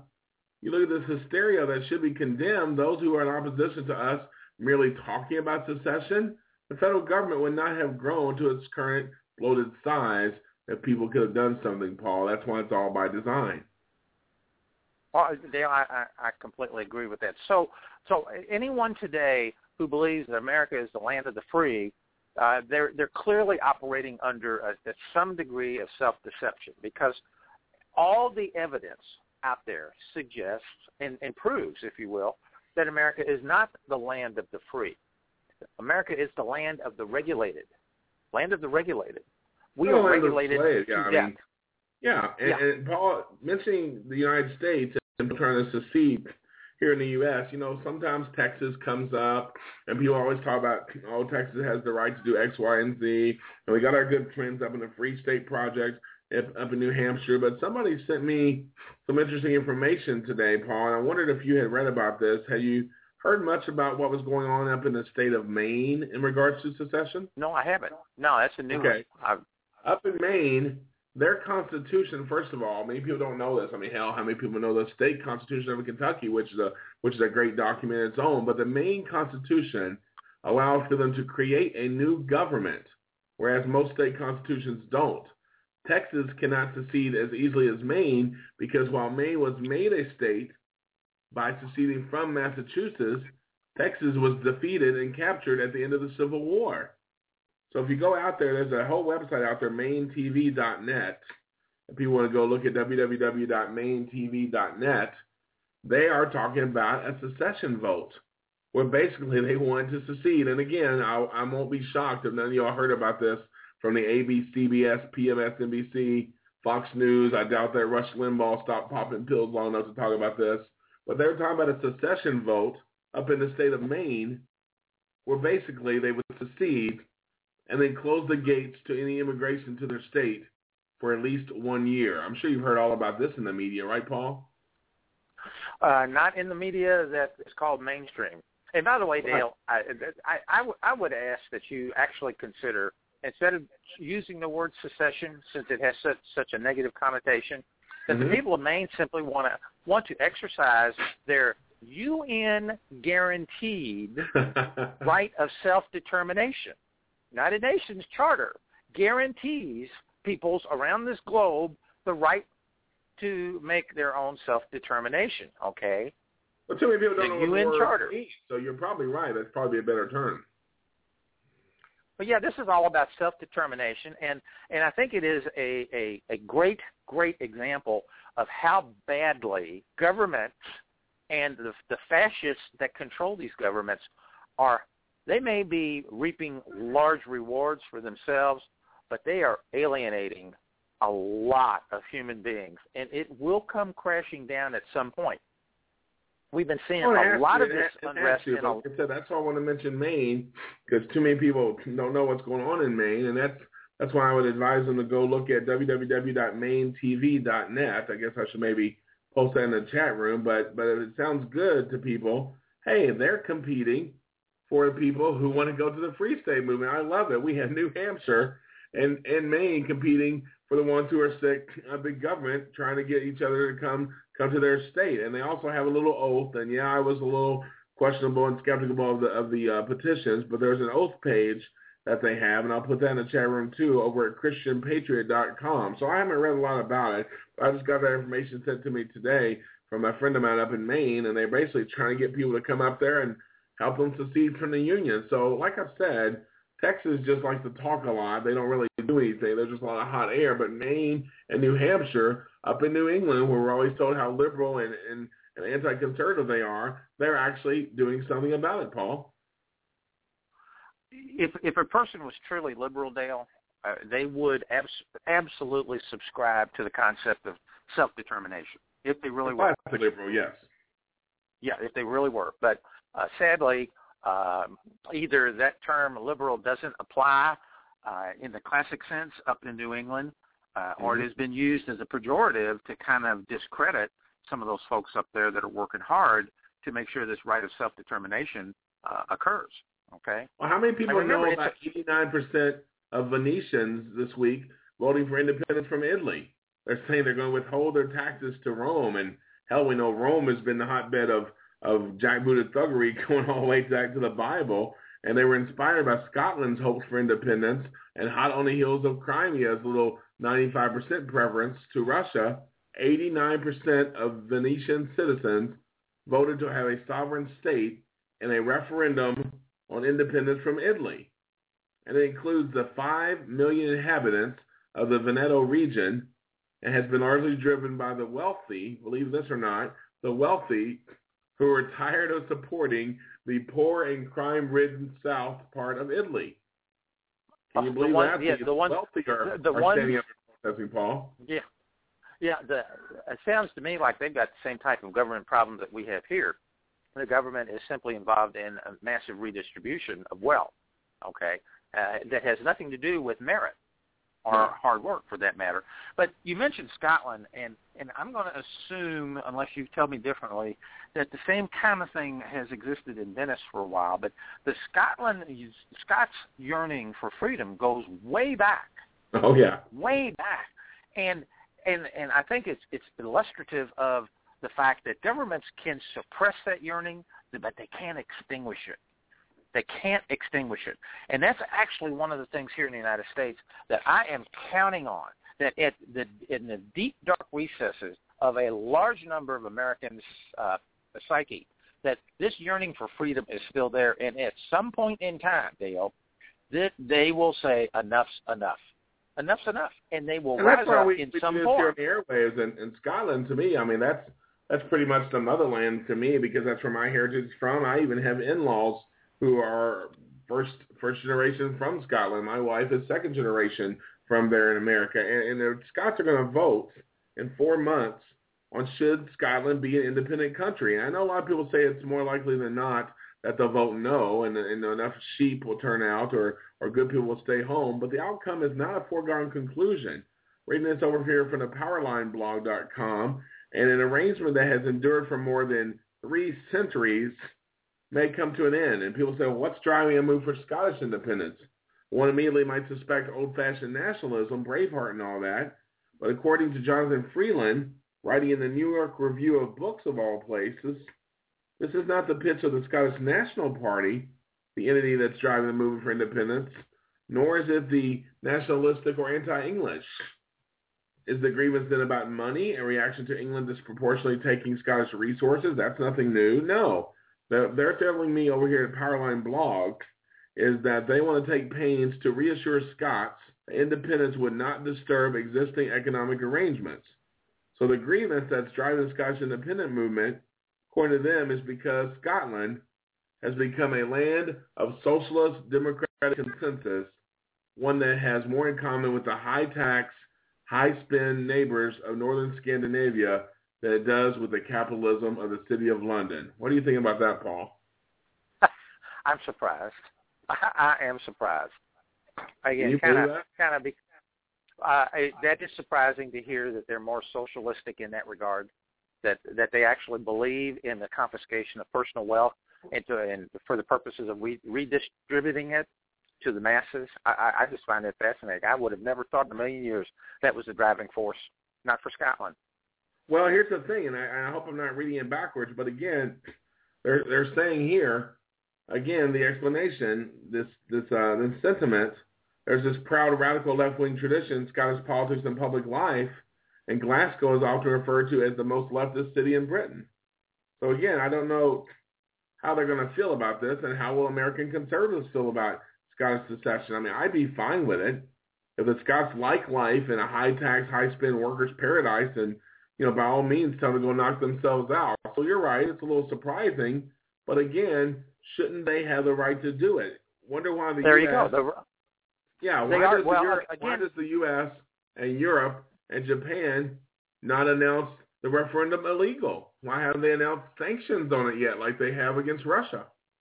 that should be condemned. Those who are in opposition to us merely talking about secession, the federal government would not have grown to its current bloated size if people could have done something, Paul. That's why it's all by design. Well, Dale, I completely agree with that. So anyone today who believes that America is the land of the free, they're clearly operating under some degree of self-deception, because all the evidence out there suggests and proves, if you will, that America is not the land of the free. America is the land of the regulated. Land of the regulated. We are regulated to death. And Paul, mentioning the United States and trying to secede here in the U.S., sometimes Texas comes up, and people always talk about, Texas has the right to do X, Y, and Z. And we got our good friends up in the Free State Project up in New Hampshire. But somebody sent me some interesting information today, Paul, and I wondered if you had read about this. Had you heard much about what was going on up in the state of Maine in regards to secession? No, I haven't. No, that's a new one. Up in Maine, their constitution, first of all, many people don't know this. I mean, hell, how many people know the state constitution of Kentucky, which is a great document in its own. But the Maine constitution allows for them to create a new government, whereas most state constitutions don't. Texas cannot secede as easily as Maine, because while Maine was made a state by seceding from Massachusetts, Texas was defeated and captured at the end of the Civil War. So if you go out there, there's a whole website out there, mainetv.net. If people want to go look at www.mainetv.net, they are talking about a secession vote, where basically they wanted to secede. And again, I won't be shocked if none of y'all heard about this from the ABC, CBS, PMS, NBC, Fox News. I doubt that Rush Limbaugh stopped popping pills long enough to talk about this. But they were talking about a secession vote up in the state of Maine, where basically they would secede and then close the gates to any immigration to their state for at least 1 year. I'm sure you've heard all about this in the media, right, Paul? Not in the media that is called mainstream. And by the way, Dale, I would ask that you actually consider, instead of using the word secession, since it has such a negative connotation, that the people of Maine simply want to exercise their UN-guaranteed right of self-determination. United Nations Charter guarantees peoples around this globe the right to make their own self-determination, okay? Well, too many people don't know what the UN Charter means, so you're probably right. That's probably a better term. But yeah, this is all about self-determination, and I think it is a great example of how badly governments and the fascists that control these governments are. They may be reaping large rewards for themselves, but they are alienating a lot of human beings, and it will come crashing down at some point. we've been seeing a lot of this unrest. Like I said, that's why I want to mention Maine, because too many people don't know what's going on in Maine, and that's why I would advise them to go look at www.mainetv.net. I guess I should maybe post that in the chat room, but if it sounds good to people, hey, they're competing for the people who want to go to the Free State movement. I love it. We have New Hampshire and Maine competing for the ones who are sick of big government, trying to get each other to come to their state. And they also have a little oath. And yeah, I was a little questionable and skeptical of the petitions, but there's an oath page that they have, and I'll put that in the chat room too over at ChristianPatriot.com. So I haven't read a lot about it. I just got that information sent to me today from a friend of mine up in Maine, and they're basically trying to get people to come up there and help them secede from the Union. So like I said, Texas just likes to talk a lot. They don't really do anything. There's just a lot of hot air. But Maine and New Hampshire, up in New England, where we're always told how liberal and anti-conservative they are, they're actually doing something about it, Paul. If a person was truly liberal, Dale, they would absolutely subscribe to the concept of self-determination. If they really were. Liberal, yes. Yeah, if they really were. But sadly, either that term liberal doesn't apply in the classic sense up in New England, or it has been used as a pejorative to kind of discredit some of those folks up there that are working hard to make sure this right of self-determination occurs. Okay. Well, how many people know about 89% of Venetians this week voting for independence from Italy? They're saying they're going to withhold their taxes to Rome, and hell, we know Rome has been the hotbed of jackbooted thuggery going all the way back to the Bible, and they were inspired by Scotland's hopes for independence and hot on the heels of Crimea's little 95% preference to Russia. 89% of Venetian citizens voted to have a sovereign state in a referendum on independence from Italy. And it includes the 5 million inhabitants of the Veneto region and has been largely driven by the wealthy, believe this or not, the wealthy who are tired of supporting the poor and crime-ridden south part of Italy. Can you believe that? Yeah, the wealthy are standing up and protesting, Paul. Yeah. Yeah, it sounds to me like they've got the same type of government problem that we have here. The government is simply involved in a massive redistribution of wealth, okay, that has nothing to do with merit or hard work for that matter. But you mentioned Scotland, and I'm going to assume, unless you tell me differently, that the same kind of thing has existed in Venice for a while. But the Scots' yearning for freedom goes way back. Oh, yeah. Way back. And I think it's illustrative of the fact that governments can suppress that yearning, but they can't extinguish it. They can't extinguish it. And that's actually one of the things here in the United States that I am counting on, that in the deep, dark recesses of a large number of Americans' psyche, that this yearning for freedom is still there. And at some point in time, Dale, that they will say, enough's enough. Enough's enough. And they will rise up in some form. Here in the airwaves in Scotland, to me, I mean, that's pretty much the motherland to me, because that's where my heritage is from. I even have in-laws who are first generation from Scotland. My wife is second generation from there in America. And the Scots are going to vote in 4 months on should Scotland be an independent country. And I know a lot of people say it's more likely than not that they'll vote no, and enough sheep will turn out or good people will stay home. But the outcome is not a foregone conclusion. Reading this over here from the PowerlineBlog.com, and an arrangement that has endured for more than 3 centuries may come to an end. And people say, well, what's driving a move for Scottish independence? One immediately might suspect old-fashioned nationalism, Braveheart and all that. But according to Jonathan Freeland, writing in the New York Review of Books of all places, this is not the pitch of the Scottish National Party, the entity that's driving the movement for independence, nor is it the nationalistic or anti-English. Is the grievance then about money and reaction to England disproportionately taking Scottish resources? That's nothing new. No. They're telling me over here at Powerline Blog is that they want to take pains to reassure Scots that independence would not disturb existing economic arrangements. So the grievance that's driving the Scottish independent movement, according to them, is because Scotland has become a land of socialist democratic consensus, one that has more in common with the high-tax, high-spend neighbors of northern Scandinavia than it does with the capitalism of the City of London. What do you think about that, Paul? I'm surprised. I am surprised. Again, that is surprising to hear that they're more socialistic in that regard, that they actually believe in the confiscation of personal wealth and for the purposes of redistributing it to the masses. I just find that fascinating. I would have never thought in a million years that was the driving force, not for Scotland. Well, here's the thing, and I hope I'm not reading it backwards, but again, they're saying here, again, the explanation, this sentiment, there's this proud radical left-wing tradition, Scottish politics and public life, and Glasgow is often referred to as the most leftist city in Britain. So again, I don't know how they're going to feel about this, and how will American conservatives feel about Scottish secession. I mean, I'd be fine with it if the Scots like life in a high-tax, high-spend workers' paradise, and by all means, tell them to go knock themselves out. So you're right; it's a little surprising, but again, shouldn't they have the right to do it? Wonder why the there U.S. you go. Why does the U.S. and Europe and Japan not announce the referendum illegal? Why haven't they announced sanctions on it yet, like they have against Russia?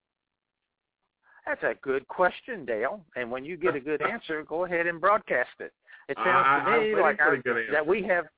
That's a good question, Dale. And when you get a good answer, go ahead and broadcast it. It sounds to me like that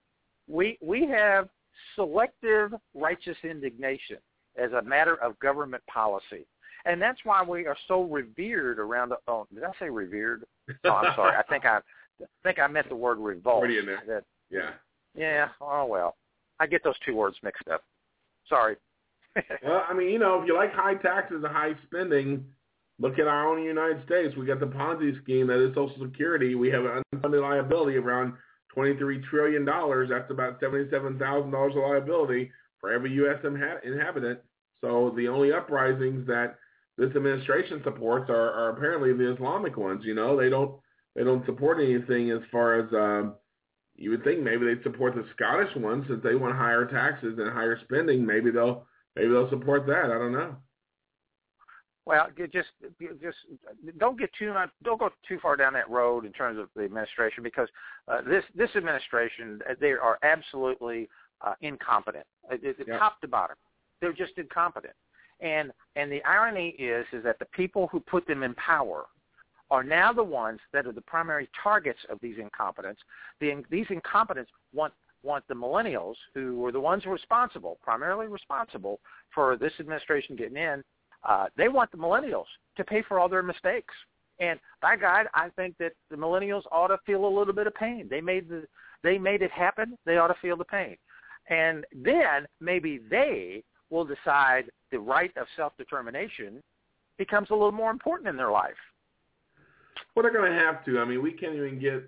we have selective righteous indignation as a matter of government policy. And that's why we are so revered around did I say revered? Oh, I'm sorry. I think I meant the word revolt. Already in there. Yeah. Oh, well. I get those two words mixed up. Sorry. Well, I mean, if you like high taxes and high spending, look at our own United States. We got the Ponzi scheme that is Social Security. We have an unfunded liability of around $23 trillion. That's about $77,000 of liability for every U.S. inhabitant. So the only uprisings that this administration supports are apparently the Islamic ones. They don't support anything as far as you would think. Maybe they'd support the Scottish ones since they want higher taxes and higher spending. Maybe they'll support that. I don't know. Well, just don't go too far down that road in terms of the administration, because this administration, they are absolutely incompetent, top to bottom. They're just incompetent, and the irony is that the people who put them in power are now the ones that are the primary targets of these incompetents. These incompetents want the millennials, who were the ones primarily responsible for this administration getting in. They want the millennials to pay for all their mistakes. And by God, I think that the millennials ought to feel a little bit of pain. They made it happen. They ought to feel the pain. And then maybe they will decide the right of self-determination becomes a little more important in their life. Well, they're going to have to. I mean, we can't even get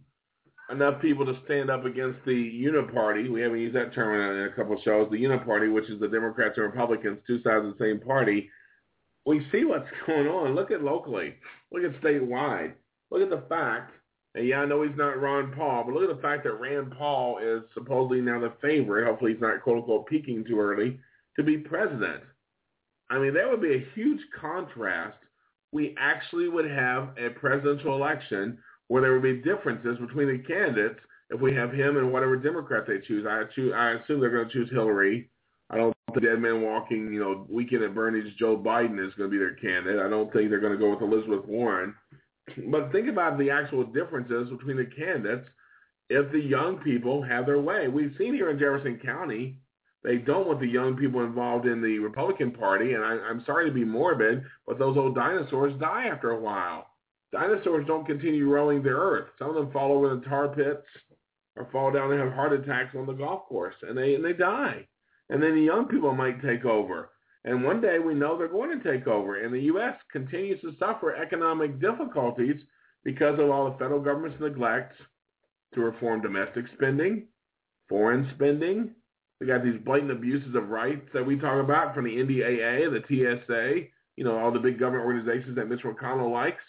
enough people to stand up against the Uniparty. We haven't used that term in a couple of shows. The Uniparty, which is the Democrats and Republicans, two sides of the same party. We see what's going on. Look at locally. Look at statewide. Look at the fact, and I know he's not Ron Paul, but look at the fact that Rand Paul is supposedly now the favorite. Hopefully he's not, quote-unquote, peaking too early to be president. I mean, that would be a huge contrast. We actually would have a presidential election where there would be differences between the candidates if we have him and whatever Democrat they choose. I assume they're going to choose Hillary. I don't think Dead Man Walking, Weekend at Bernie's Joe Biden is going to be their candidate. I don't think they're going to go with Elizabeth Warren. But think about the actual differences between the candidates if the young people have their way. We've seen here in Jefferson County, they don't want the young people involved in the Republican Party, and I'm sorry to be morbid, but those old dinosaurs die after a while. Dinosaurs don't continue rolling the earth. Some of them fall over the tar pits or fall down and have heart attacks on the golf course, and they die. And then the young people might take over. And one day we know they're going to take over. And the U.S. continues to suffer economic difficulties because of all the federal government's neglect to reform domestic spending, foreign spending. We got these blatant abuses of rights that we talk about from the NDAA, the TSA, all the big government organizations that Mitch McConnell likes.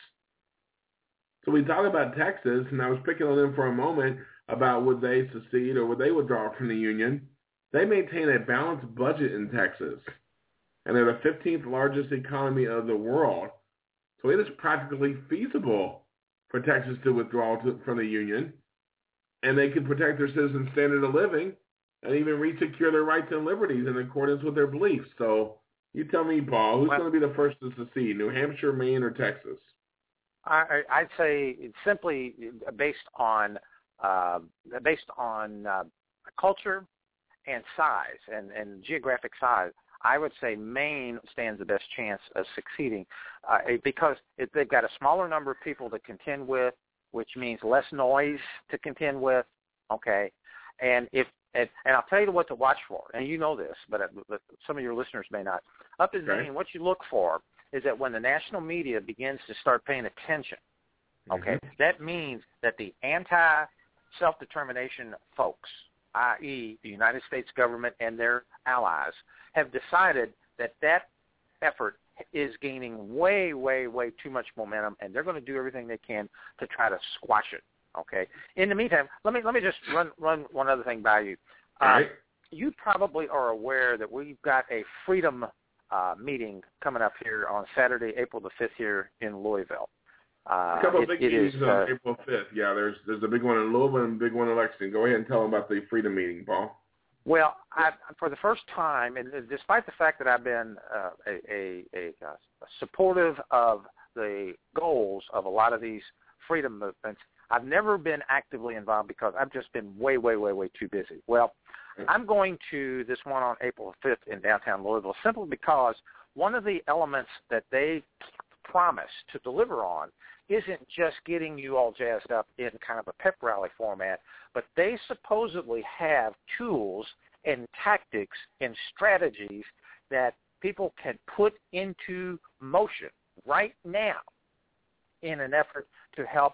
So we talk about Texas, and I was picking on them for a moment about would they secede or would they withdraw from the union. They maintain a balanced budget in Texas, and they're the 15th largest economy of the world. So it is practically feasible for Texas to withdraw from the union, and they can protect their citizens' standard of living and even resecure their rights and liberties in accordance with their beliefs. So you tell me, Paul, who's going to be the first to secede, New Hampshire, Maine, or Texas? I'd say it's simply based on culture and size and geographic size. I would say Maine stands the best chance of succeeding because they've got a smaller number of people to contend with, which means less noise to contend with. Okay, and I'll tell you what to watch for, and you know this, but some of your listeners may not. Up in Maine, what you look for is that when the national media begins to start paying attention, okay, that means that the anti-self-determination folks, i.e. the United States government and their allies, have decided that effort is gaining way, way, way too much momentum, and they're going to do everything they can to try to squash it. Okay. In the meantime, let me just run one other thing by you. You probably are aware that we've got a freedom meeting coming up here on Saturday, April the 5th here in Louisville. A couple of big meetings on April 5th. Yeah, there's a big one in Louisville and a big one in Lexington. Go ahead and tell them about the freedom meeting, Paul. Well, for the first time, and despite the fact that I've been a supportive of the goals of a lot of these freedom movements, I've never been actively involved because I've just been way, way, way, way too busy. Well, I'm going to this one on April 5th in downtown Louisville simply because one of the elements that they promise to deliver on isn't just getting you all jazzed up in kind of a pep rally format, but they supposedly have tools and tactics and strategies that people can put into motion right now in an effort to help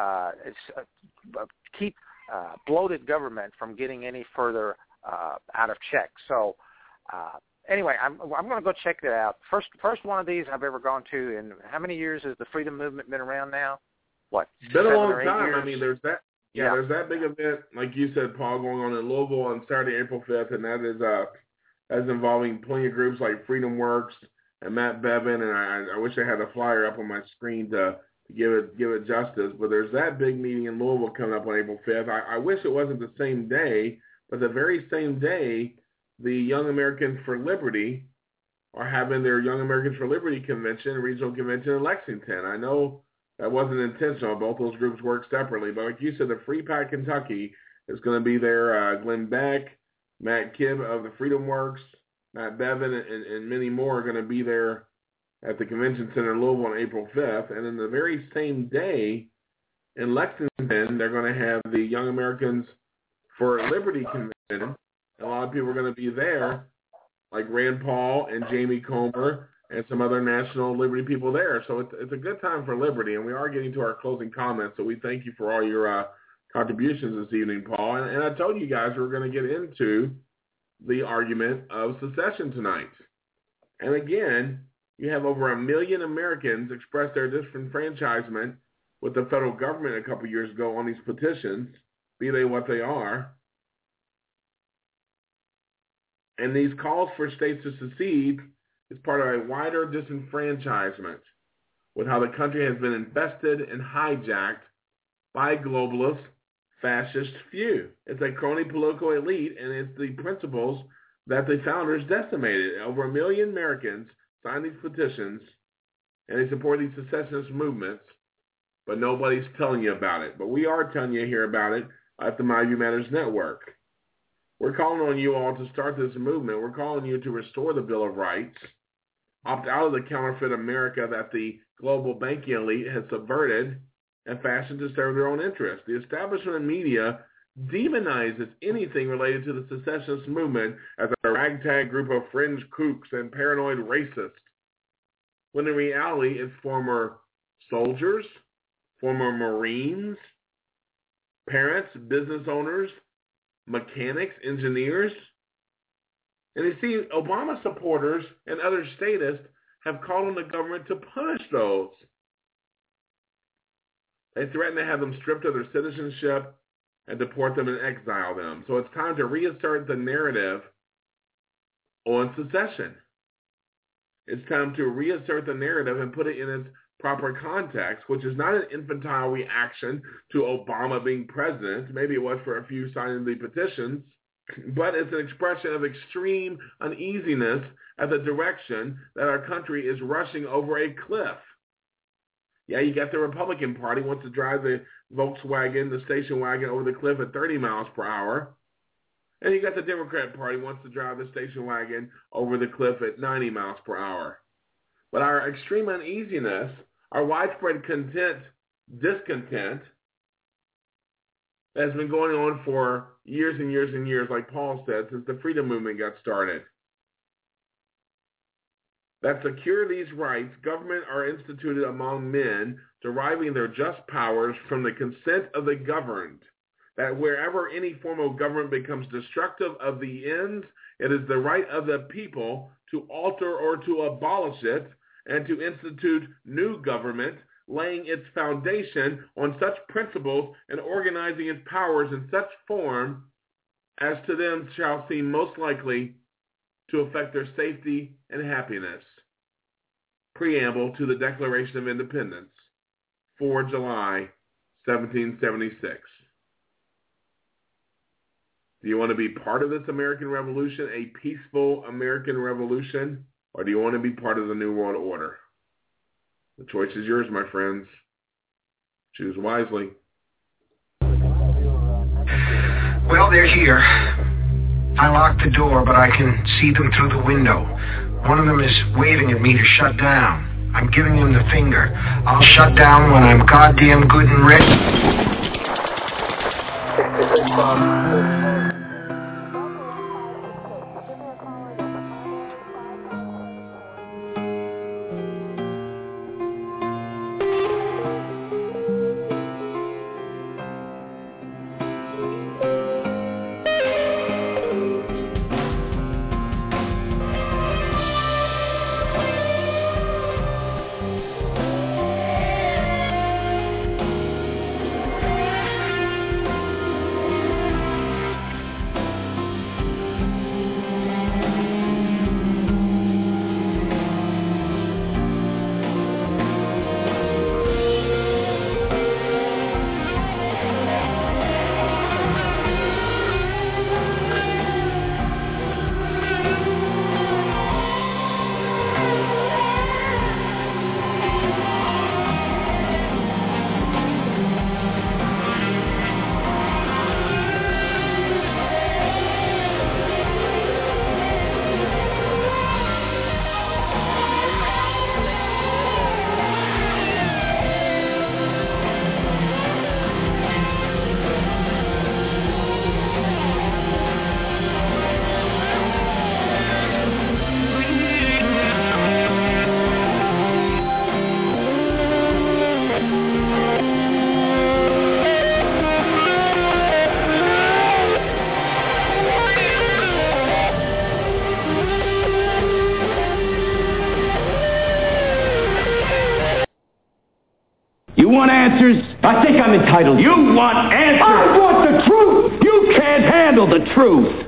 keep bloated government from getting any further out of check. So anyway, I'm going to go check that out. First one of these I've ever gone to. And how many years has the freedom movement been around now? What? It's been a long time. I mean, there's that. Yeah, there's that big event, like you said, Paul, going on in Louisville on Saturday, April 5th, and that's involving plenty of groups like Freedom Works and Matt Bevin, and I wish I had a flyer up on my screen to give it justice. But there's that big meeting in Louisville coming up on April 5th. I wish it wasn't the same day, but the very same day, the Young Americans for Liberty are having their Young Americans for Liberty convention, regional convention in Lexington. I know that wasn't intentional. Both those groups work separately. But like you said, the Free Pack Kentucky is going to be there. Glenn Beck, Matt Kibb of the Freedom Works, Matt Bevin, and many more are going to be there at the Convention Center in Louisville on April 5th. And then the very same day in Lexington, they're going to have the Young Americans for Liberty convention. A lot of people are going to be there, like Rand Paul and Jamie Comer and some other national liberty people there. So it's a good time for liberty, and we are getting to our closing comments. So we thank you for all your contributions this evening, Paul. And I told you guys we were going to get into the argument of secession tonight. And again, you have over 1 million Americans express their disenfranchisement with the federal government a couple years ago on these petitions, be they what they are. And these calls for states to secede is part of a wider disenfranchisement with how the country has been invested and hijacked by a globalist, fascist few. It's a crony political elite, and it's the principles that the founders decimated. Over 1 million Americans signed these petitions, and they support these secessionist movements, but nobody's telling you about it. But we are telling you here about it at the My View Matters Network. We're calling on you all to start this movement. We're calling you to restore the Bill of Rights, opt out of the counterfeit America that the global banking elite has subverted and fashioned to serve their own interests. The establishment media demonizes anything related to the secessionist movement as a ragtag group of fringe kooks and paranoid racists, when in reality it's former soldiers, former Marines, parents, business owners, mechanics, engineers. And you see, Obama supporters and other statists have called on the government to punish those. They threaten to have them stripped of their citizenship and deport them and exile them. So it's time to reassert the narrative on secession. It's time to reassert the narrative and put it in its proper context, which is not an infantile reaction to Obama being president. Maybe it was for a few signing the petitions, but it's an expression of extreme uneasiness at the direction that our country is rushing over a cliff. Yeah, you got the Republican Party wants to drive the Volkswagen, the station wagon, over the cliff at 30 miles per hour. And you got the Democrat Party wants to drive the station wagon over the cliff at 90 miles per hour. But our extreme uneasiness, our widespread discontent, has been going on for years and years and years, like Paul said, since the freedom movement got started. That secure these rights, government are instituted among men, deriving their just powers from the consent of the governed. That wherever any form of government becomes destructive of the ends, it is the right of the people to alter or to abolish it and to institute new government, laying its foundation on such principles and organizing its powers in such form as to them shall seem most likely to affect their safety and happiness. Preamble to the Declaration of Independence, 4 July, 1776. Do you want to be part of this American Revolution, a peaceful American Revolution, or do you want to be part of the New World Order? The choice is yours, my friends. Choose wisely. Well, they're here. I locked the door, but I can see them through the window. One of them is waving at me to shut down. I'm giving them the finger. I'll shut down when I'm goddamn good and ready. You want answers? I think I'm entitled. You want answers? I want the truth! You can't handle the truth!